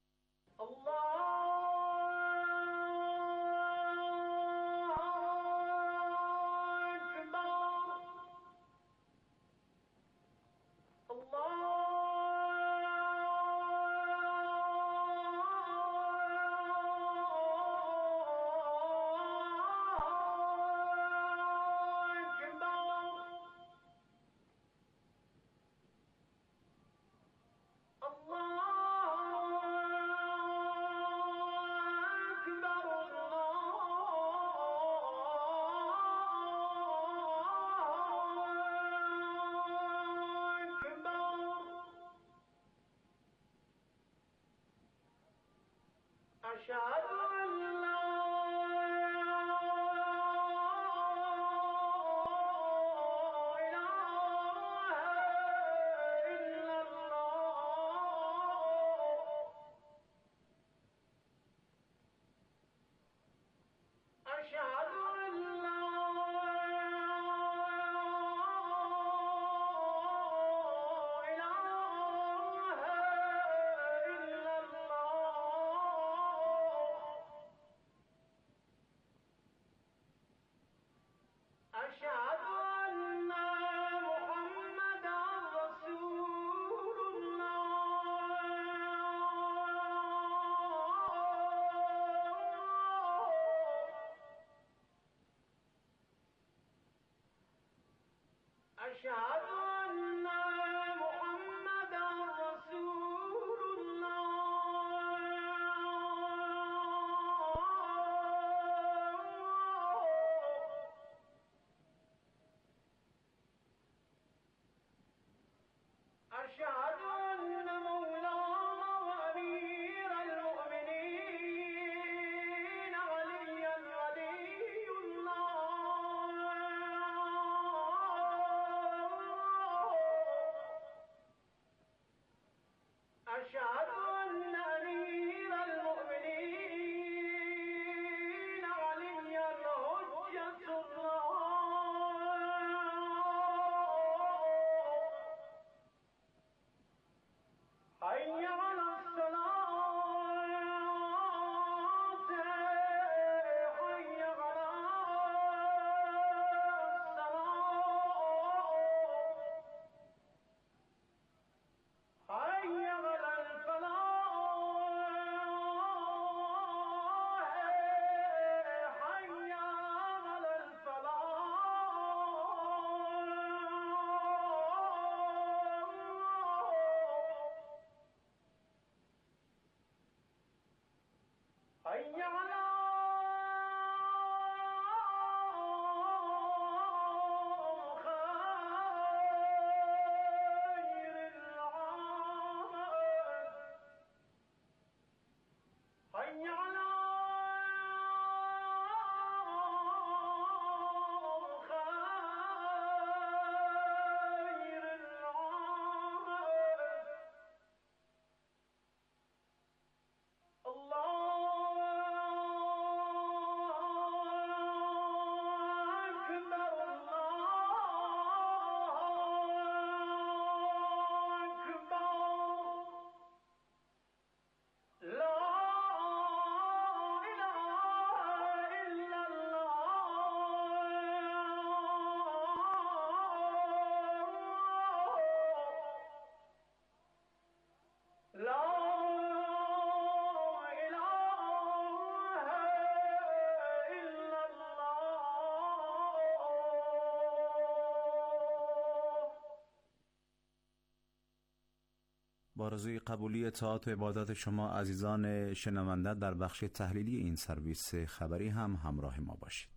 H: با آرزوی قبولی اطاعت و عبادت شما عزیزان شنونده در بخش تحلیلی این سرویس خبری هم همراه ما باشید.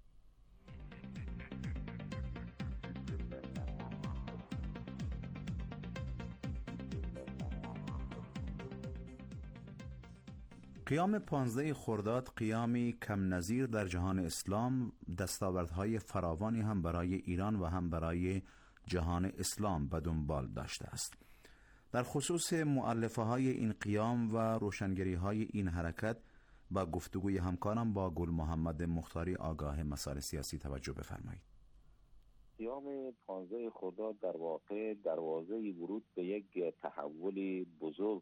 H: قیام 15 خرداد قیامی کم نظیر در جهان اسلام دستاوردهای فراوانی هم برای ایران و هم برای جهان اسلام به دنبال داشته است. در خصوص مؤلفه های این قیام و روشنگری های این حرکت با گفتگوی همکارم با گل محمد مختاری آگاه مسائل سیاسی توجه بفرمایید.
M: قیام 15 خرداد در واقع دروازه ورود به یک تحول بزرگ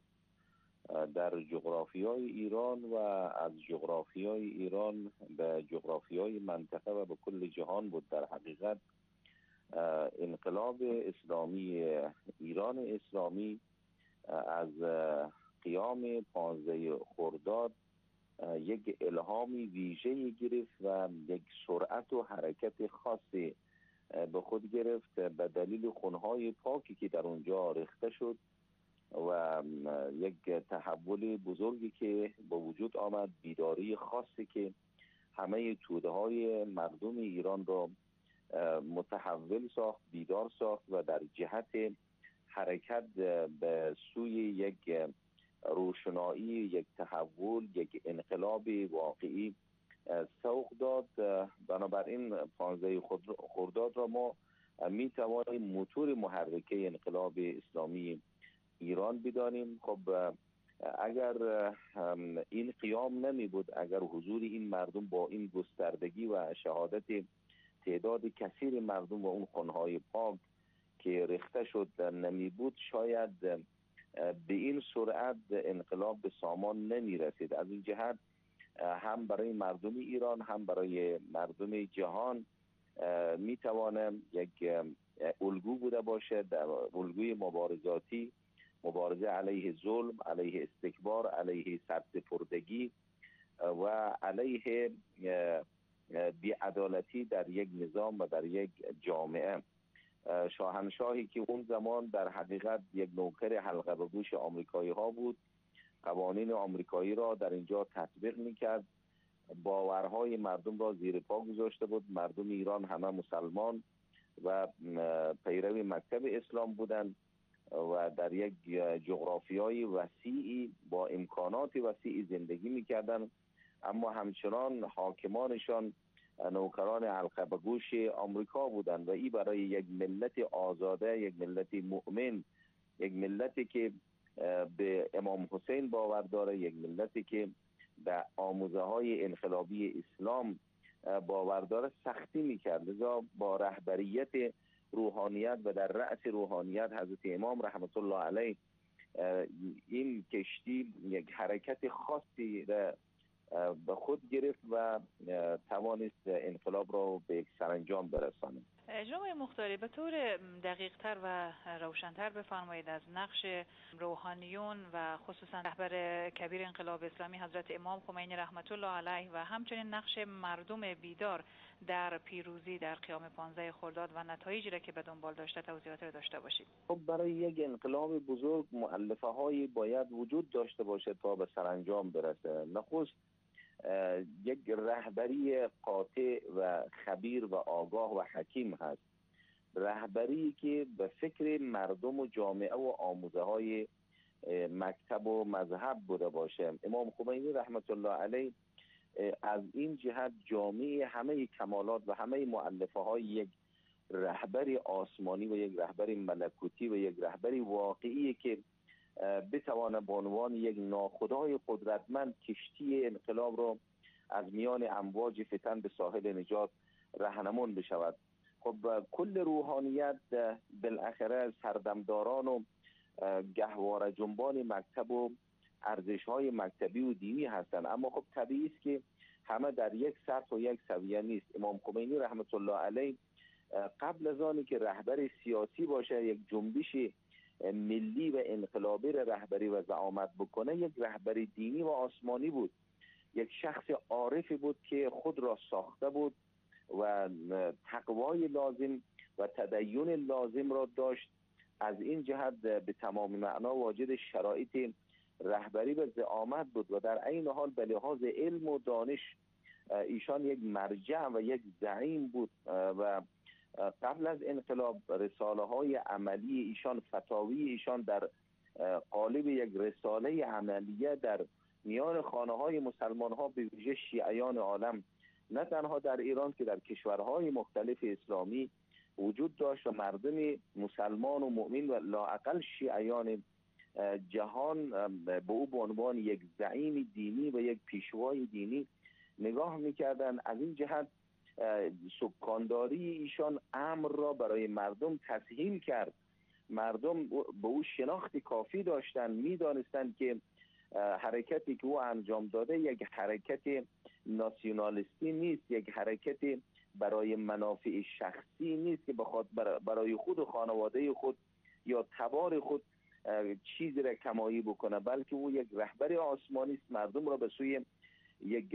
M: در جغرافیای ایران و از جغرافیای ایران به جغرافیای منطقه و به کل جهان بود. در حقیقت انقلاب اسلامی ایران اسلامی از قیام 15 خرداد یک الهامی ویژه‌ای گرفت و یک سرعت و حرکت خاصی به خود گرفت به دلیل خونهای پاکی که در اونجا ریخته شد و یک تحول بزرگی که با وجود آمد، بیداری خاصی که همه توده های مردم ایران را متحول ساخت، بیدار ساخت و در جهت حرکت به سوی یک روشنایی، یک تحول، یک انقلاب واقعی سوق داد. بنابراین 15 خرداد را ما می توانیم موتور محرکه انقلاب اسلامی ایران بدانیم. خب اگر این قیام نمی بود، اگر حضور این مردم با این گستردگی و شهادت تعداد کثیر مردم و اون خونهای پاک که ریخته شد نمی بود، شاید به این سرعت انقلاب به سامان نمی رسید. از این جهت هم برای مردم ایران هم برای مردم جهان می توانه یک الگو بوده باشد، الگوی مبارزاتی، مبارزه علیه ظلم، علیه استکبار، علیه سرسپردگی و علیه بی‌عدالتی در یک نظام و در یک جامعه. شاهنشاهی که اون زمان در حقیقت یک نوکر حلقه به گوش آمریکایی ها بود، قوانین آمریکایی را در اینجا تطبیق میکرد، باورهای مردم را زیر پا گذاشته بود. مردم ایران همه مسلمان و پیرو مکتب اسلام بودند و در یک جغرافیای وسیعی با امکانات وسیعی زندگی میکردند، اما همچنان حاکمانشان نوکران حلقه به گوش آمریکا بودند و این برای یک ملت آزاده، یک ملت مؤمن، یک ملتی که به امام حسین باور داره، یک ملتی که به آموزه های انقلابی اسلام باور داره سختی میکرد. لذا با رهبریت روحانیت و در رأس روحانیت حضرت امام رحمت الله علیه این کشتی یک حرکت خاصی را به خود گرفت و توانست انقلاب را به یک سرانجام برساند.
N: جناب مختاری، به طور دقیق تر و روشن‌تر بفرمایید از نقش روحانیون و خصوصا رهبر کبیر انقلاب اسلامی حضرت امام خمینی رحمت الله علیه و همچنین نقش مردم بیدار در پیروزی در قیام 15 خرداد و نتایجی را که به دنبال داشته توضیحات را داشته باشید.
M: خب برای یک انقلاب بزرگ مؤلفه هایی باید وجود داشته باشه تا به سرانجام برسه. نخست یک رهبری قاطع و خبیر و آگاه و حکیم هست، رهبری که به فکر مردم و جامعه و آموزه های مکتب و مذهب بوده باشه. امام خمینی رحمت الله علیه از این جهت جامعه همه کمالات و همه مؤلفه های یک رهبری آسمانی و یک رهبری ملکوتی و یک رهبری واقعی که بتوانه به عنوان یک ناخدای قدرتمند کشتی انقلاب را از میان امواج فتن به ساحل نجات راهنمون بشود. خب کل روحانیت بالاخره سردمداران و گهواره جنبان مکتب و ارزش‌های مکتبی و دینی هستند، اما خب طبیعی است که همه در یک سطح و یک سویه نیست. امام خمینی رحمت الله علیه قبل از آنی که رهبر سیاسی باشه، یک جنبش ملی و انقلابی رهبری و زعامت بکنه، یک رهبری دینی و آسمانی بود، یک شخص عارفی بود که خود را ساخته بود و تقوای لازم و تدین لازم را داشت. از این جهت به تمام معنا واجد شرایط رهبری و زعامت بود و در عین حال به لحاظ علم و دانش ایشان یک مرجع و یک زعیم بود و قبل از انقلاب رساله های عملی ایشان، فتاوی ایشان در قالب یک رساله عملیه در میان خانه های مسلمان ها به ویژه شیعیان عالم، نه تنها در ایران که در کشورهای مختلف اسلامی وجود داشت و مردم مسلمان و مؤمن و لااقل شیعیان جهان به او به عنوان یک زعیم دینی و یک پیشوای دینی نگاه میکردن. از این جهت سکانداری ایشان امر را برای مردم تسهیل کرد. مردم به او شناخت کافی داشتند، میدانستند که حرکتی که او انجام داده یک حرکت ناسیونالیستی نیست، یک حرکت برای منافع شخصی نیست که بخواد برای خود و خانواده خود یا تبار خود چیزی را کمایی بکنه، بلکه او یک رهبر آسمانی است، مردم را به سوی یک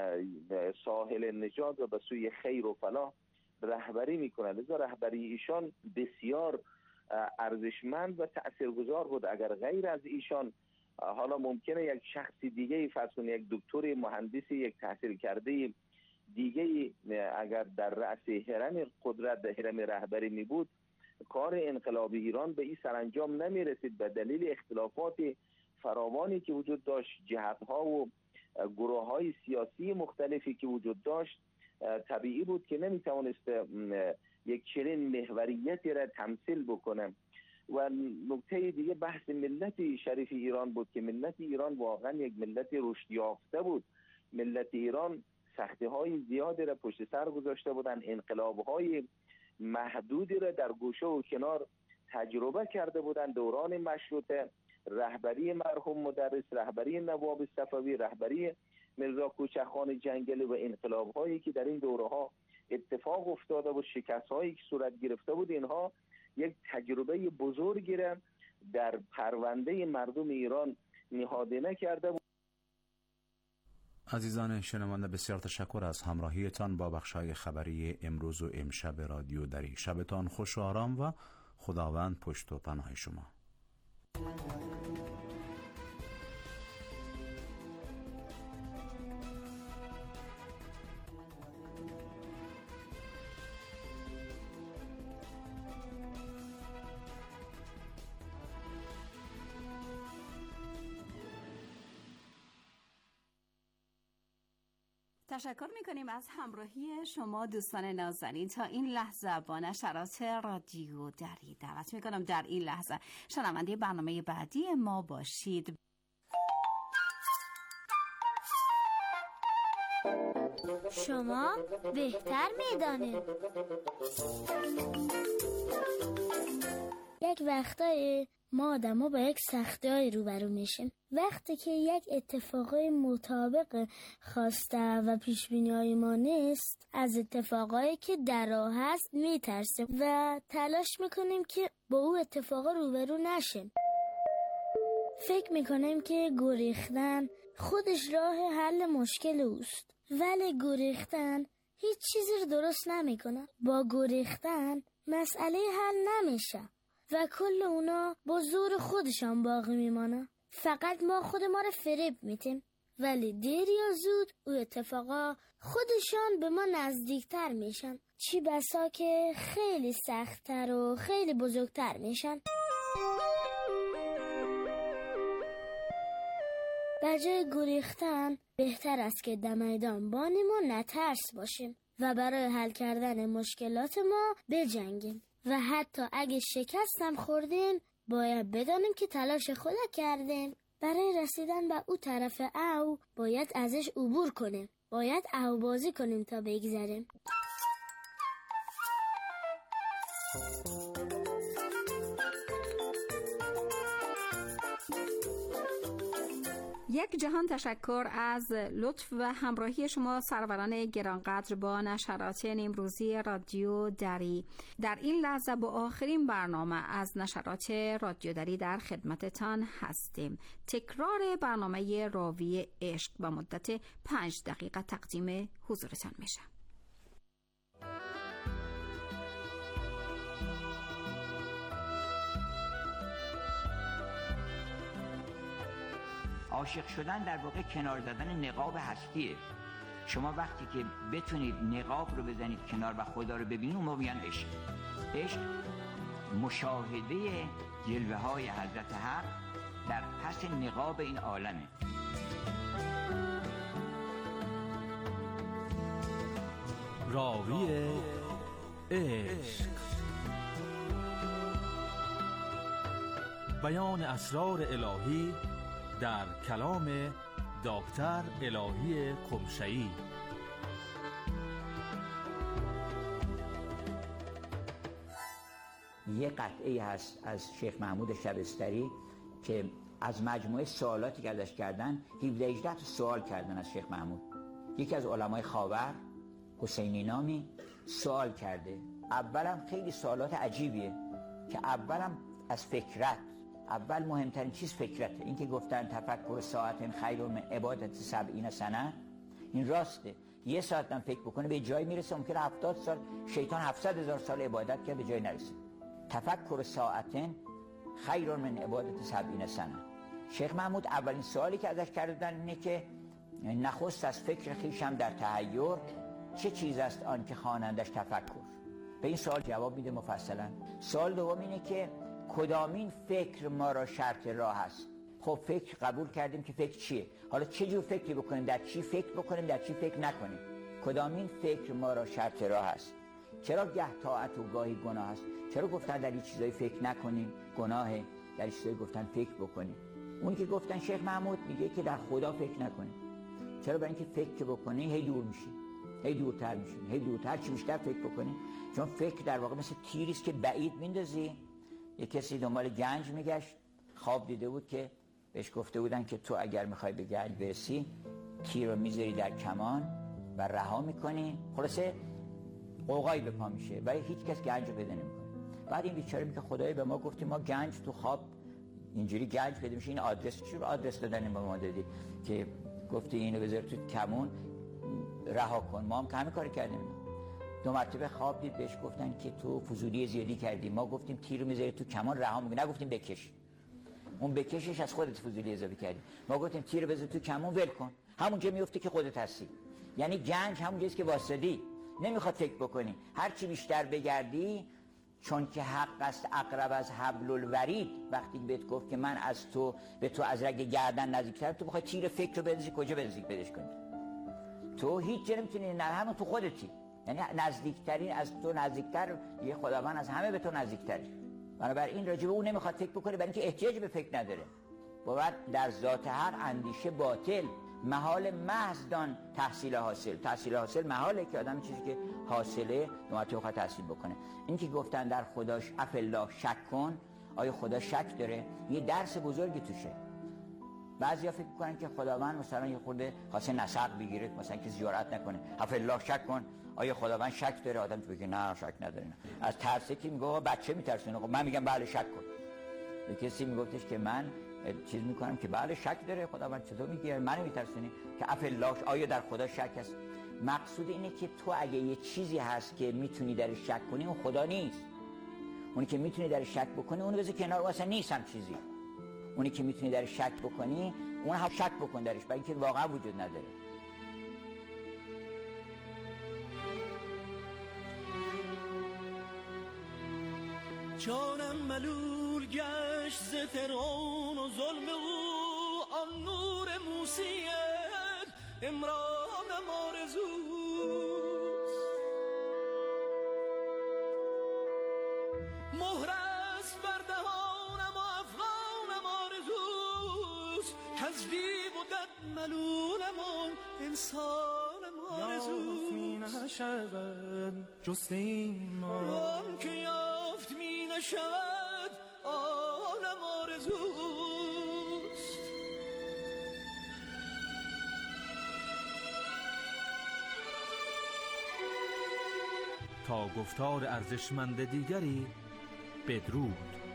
M: ساحل نجات و به سوی خیر و فلاح رهبری میکنه. لذا رهبری ایشان بسیار ارزشمند و تاثیرگذار بود. اگر غیر از ایشان حالا ممکنه یک شخص دیگه، فرض کنید یک دکتر مهندسی، یک تحصیل کرده دیگه اگر در رأس هرم قدرت، در هرم رهبری می بود، کار انقلاب ایران به این سرانجام نمی رسید. به دلیل اختلافات فراوانی که وجود داشت، جهت‌ها و گروه‌های سیاسی مختلفی که وجود داشت، طبیعی بود که نمی توانست یک چنین محوریتی را تمثیل بکنه. و نکته دیگه بحث ملت شریف ایران بود که ملت ایران واقعا یک ملت رشد یافته بود. ملت ایران سختی‌های زیادی را پشت سر گذاشته بودند، انقلاب‌های محدودی را در گوشه و کنار تجربه کرده بودند. دوران مشروطه، رهبری مرحوم مدرس، رهبری نواب صفوی، رهبری میرزا کوچکخان جنگلی و انقلاب‌هایی که در این دوره‌ها اتفاق افتاده و شکست‌هایی که صورت گرفته بود، اینها یک تجربه بزرگی را در پرونده مردم ایران نهاده نکرده بود.
H: عزیزان شنونده، بسیار تشکر از همراهیتان با بخش‌های خبری امروز و امشب رادیو دری. شبتان خوش و آرام و خداوند پشت و پناه شما.
G: تشکر می‌کنیم از همراهی شما دوستان نازنین. تا این لحظه با نشرات رادیو دری دعوت می‌کنم در این لحظه شنونده برنامه بعدی ما باشید.
O: شما بهتر می‌دانید. یک وقتای ما آدم‌ها با یک سختی‌های روبرو میشیم. وقتی که یک اتفاقای مطابق خواسته و پیش‌بینی‌های ما نیست، از اتفاقایی که در راه هست میترسیم و تلاش میکنیم که با اون اتفاقا روبرو نشیم. فکر میکنیم که گریختن خودش راه حل مشکل اوست، ولی گریختن هیچ چیزی رو درست نمیکنه. با گریختن مسئله حل نمیشه و کل اونا با زور خودشان باقی میمانه. فقط ما خود ما رو فریب میتیم، ولی دیر یا زود او اتفاقا خودشان به ما نزدیکتر میشن، چی بسا که خیلی سختتر و خیلی بزرگتر میشن. بجای گریختن بهتر است که در میدان بانیم و نترس باشیم و برای حل کردن مشکلات ما بجنگیم و حتی اگه شکستم خوردیم باید بدانیم که تلاش خود کردیم. برای رسیدن به او طرف او باید ازش عبور کنیم، باید او بازی کنیم تا بگذریم.
G: یک جهان تشکر از لطف و همراهی شما سروران گرانقدر با نشرات امروزی رادیو دری. در این لحظه با آخرین برنامه از نشرات رادیو دری در خدمتتان هستیم. تکرار برنامه راوی عشق با مدت 5 دقیقه تقدیم حضورتان میشه.
P: عاشق شدن در واقع کنار زدن نقاب هستیه. شما وقتی که بتونید نقاب رو بزنید کنار و خدا رو ببینید، اون موقع میگن عشق. عشق مشاهده جلوه های حضرت حق در پس نقاب این عالمه.
L: راوی عشق، بیان اسرار الهی در کلام دکتر الهی قمشه‌ای.
P: یه قطعه هست از شیخ محمود شبستری که از مجموعه سوالاتی که ازش کردن 17-18 تا سوال کردن از شیخ محمود. یکی از علمای خاور حسینی نامی سوال کرده. اولم خیلی سوالات عجیبیه که اولم از فکرت، اول مهمترین چیز فکرته. این که گفتن تفکر ساعت خیر من عبادت 70 سنه، این راسته. یه ساعت هم فکر بکنه به جای میرسه، ممکنه 70 سال شیطان 700,000 سال عبادت کرد به جای نرسه. تفکر ساعت خیر من عبادت 70 سنه. شیخ محمود اولین سوالی که ازش کردن اینه که نخست از فکر خویشم در تحیر چه چیز است آن که خوانندش تفکر. به این سوال جواب میده مفصلا. سوال دوم اینه که کدامین فکر ما را شرط راه است. خب فکر قبول کردیم که فکر چیه، حالا چه جور فکری بکنیم، در چی فکر بکنیم، در چی فکر نکنیم. کدامین فکر ما را شرط راه است. چرا گه طاعت و گاهی گناه است؟ چرا گفتن در این چیزای فکر نکنیم گناهه، در این چیزای گفتن فکر بکنیم؟ اون که گفتن شیخ محمود میگه که در خدا فکر نکنیم. چرا؟ برای اینکه فکر بکنی هی دور میشی، هی دورتر میشی، هی دورتر، چی بیشتر فکر بکنی. چون فکر در واقع مثل تیری است که بعید میندازی. یک کسی دنبال گنج میگشت، خواب دیده بود که بهش گفته بودن که تو اگر میخوای به گنج برسی تیر رو میذاری در کمان و رها میکنی، خلاصه قوقایی به پا میشه ولی هیچ کس گنج رو پیدا نمیکنه. بعد این بیچاره میگه خدای به ما گفتی ما گنج تو خواب اینجوری گنج پیدا میشه، این آدرس چی رو آدرس دادن به ما دادی که گفته اینو بذار تو کمون رها کن. ما هم که همین کار کردیم. 2 مرتبه خواب دید، بهش گفتن که تو فضولی زیادی کردی. ما گفتیم تیر رو میذاری تو کمان رها میکنی، نگفتیم بکش. اون بکشش از خودت فضولی اضافه کردی. ما گفتیم تیر رو بذار تو کمان ول کن، همونجا میفته که خودت هستی. یعنی گنج همونجاست که واسدی، نمیخواد فکر بکنی. هر چی بیشتر بگردی، چون که حق است اقرب از حبل الورید، وقتی بهت گفت که من از تو به تو از رگ گردن نزدیکتر، تو بخوای تیر فکر رو بندازی کجا نزدیک بدش کنی؟ تو هیچ جا نمیتونی، نه همون تو خودتی. یعنی نزدیکترین از تو نزدیکتر، یه خداوند از همه به تو نزدیکتره. بنابراین راجع به اون نمیخواد فکر بکنه، برای اینکه احتیاج به فکر نداره. باید در ذات حق اندیشه باطل، محال محض دان تحصیل حاصل. تحصیل حاصل محاله که آدم چیزی که حاصله نوعاتی بخواد تحصیل بکنه. این که گفتن در خداش افالله شک کن، آیا خدا شک داره؟ یه درس بزرگی توشه. بعضیا فکر میکنن که خداوند مثلا یه خورده خواسته نسق بگیره، مثلا که زیارت نکنه. افالله شک کن، آیا خداوند شک داره؟ آدم تو بگه نه شک نداره. نه. از ترسه که میگه بچه میترسونه، خب من میگم بله شک کن. به کسی میگفتش که من چیز میکنم که بله شک داره خداوند، چطور میگه منو میترسونی؟ که افالله، آیا در خدا شک هست؟ مقصود اینه که تو اگه یه چیزی هست که میتونی در شک کنی، اون خدا نیست. اونی که میتونی در شک بکنی اونو بذار کنار، واسه نیست هم چیزی. اونی که میتونی در شک بکنی اون هم شک بکن درش، برای اینکه واقعا وجود نداره.
Q: جانم ملول گشت ز فرعون و ظلم او، آن نور موسیت امرانم آرزوست. مهر است بر دهانم و افغانم آرزوست، کز دیو و دد ملولم و انسانم آرزوست. یافت می نشود جست این آن که یافت می نشود آنم آرزوست.
L: تا گفتار ارزشمند دیگری بدرود.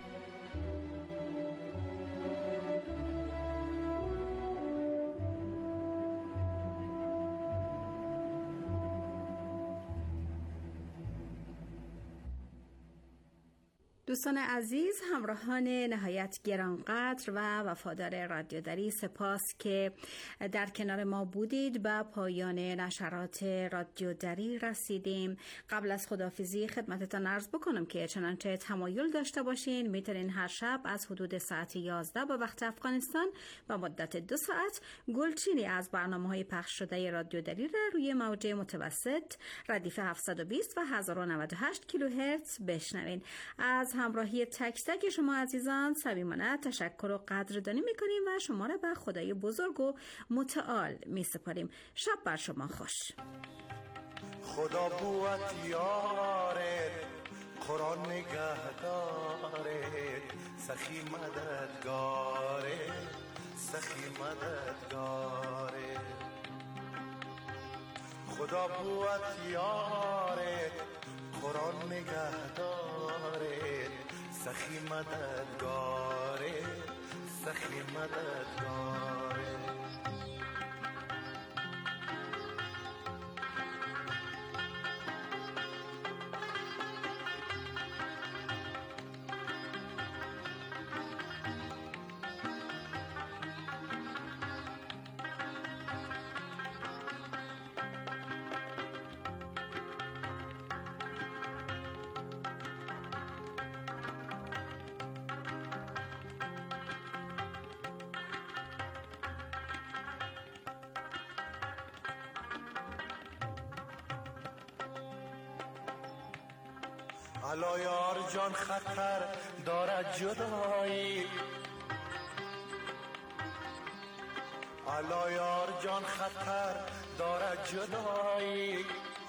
G: دوستان عزیز، همراهان نهایت گرانقدر و وفادار رادیو دری، سپاس که در کنار ما بودید. به پایان نشرات رادیو دری رسیدیم. قبل از خداحافظی خدمتتان عرض بکنم که چنانچه تمایل داشته باشین میتونین هر شب از حدود ساعت 11 به وقت افغانستان به مدت 2 ساعت گلچینی از برنامه‌های پخش شده رادیو دری را روی موج متوسط ردیف 720 و 1098 کیلوهرتز بشنوین. از همراهی تک تک شما عزیزان صمیمانه تشکر و قدردانی میکنیم و شما را به خدای بزرگ و متعال میسپاریم. شب بر شما خوش.
Q: خدا بوت یاره، قرآن نگهداره، سخی مددگاره، سخی مددگاره. خدا بوت یاره، قرآن نگهداره، سخی مددگاره، سخی مددگاره. الا یار جان خطر دارد جدایی، الا یار جان خطر دارد جدایی.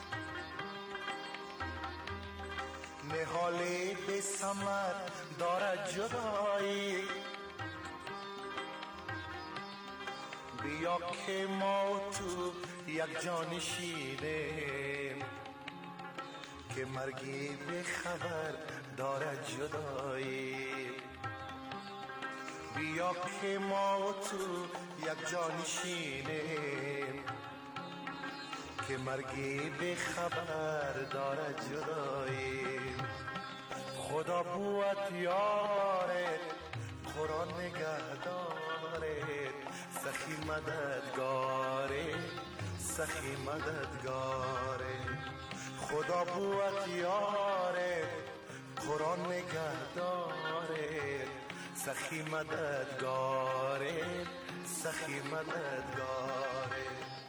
Q: نهالی بی ثمر دارد جدایی. بیا که ما تو یک جان شیریم، که مرگی به خبر دارد جدایی.
R: بیا که ما و تو یک جا نشینیم، که مرگی به خبر داره جداییم. خدا بوت یاره قرآن نگهداره، سخی مددگاره سخی مددگاره. خدا بوت یاره قرآن نگهداره، سخی مددگاره سخی مددگاره.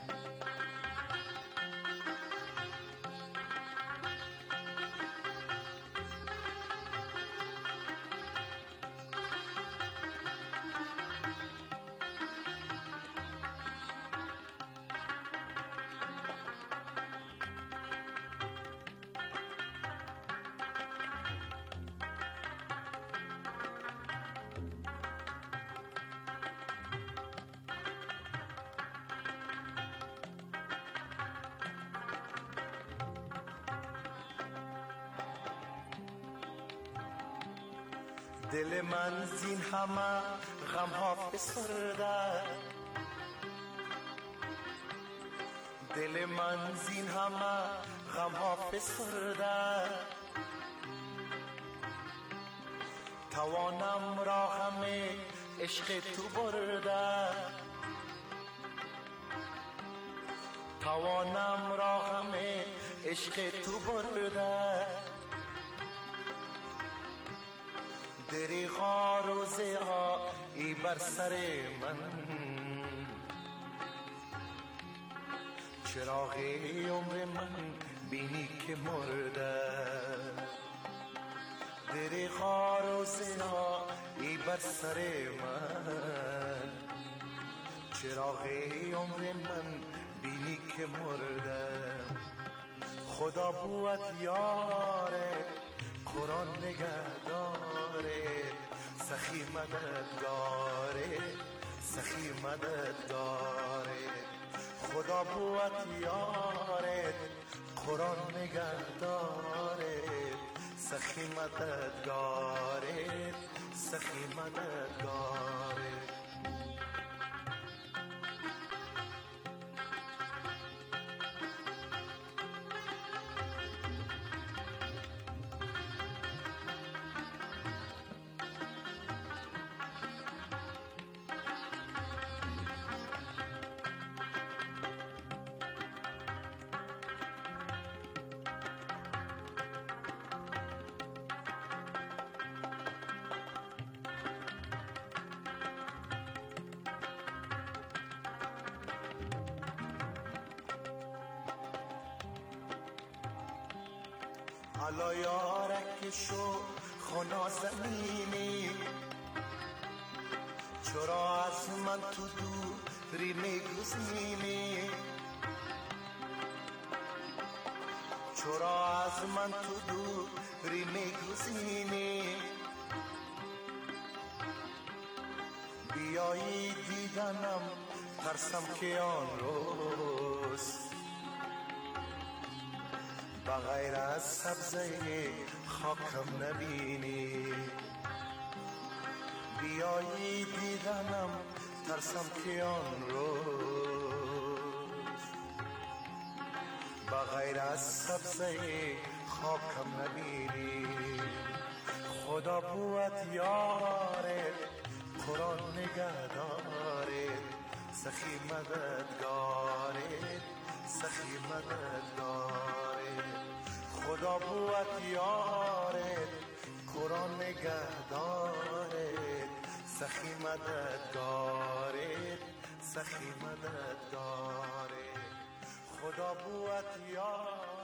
R: دل من زین همه غم ها فسرده، دل من زین همه غم ها فسرده. توانم را همه عشق تو برده، توانم را همه عشق تو برده. دریغا روزه ها ای بر سر من، چراغ عمر من بینی که مرده. دریغا روزه ها ای بر سر من، چراغ عمر من بینی که مرده. خدا بوت یاره قرآن نگهداره، سخی مددگاره سخی مددگاره. خدا بوت یاره قرآن نگهداره، سخی مددگاره سخی مددگاره. حالا یارک شو خنا زمینی، چرا از من تو دوری میگزینی، چرا از من تو دوری میگزینی. بیایی دیدنم ترسم که آن روز بغیر از سبزه خاکم نبینی. بیایی دیدنم ترسم که آن روز بغیر از سبزه خاکم نبینی. خدا بوت یاره قرآن نگهداره، سخی مددگاره سخی مددگاره. خدا بوت یاره قرآن نگهداره، سخی مددگاره سخی مددگاره. خدا بوت یاره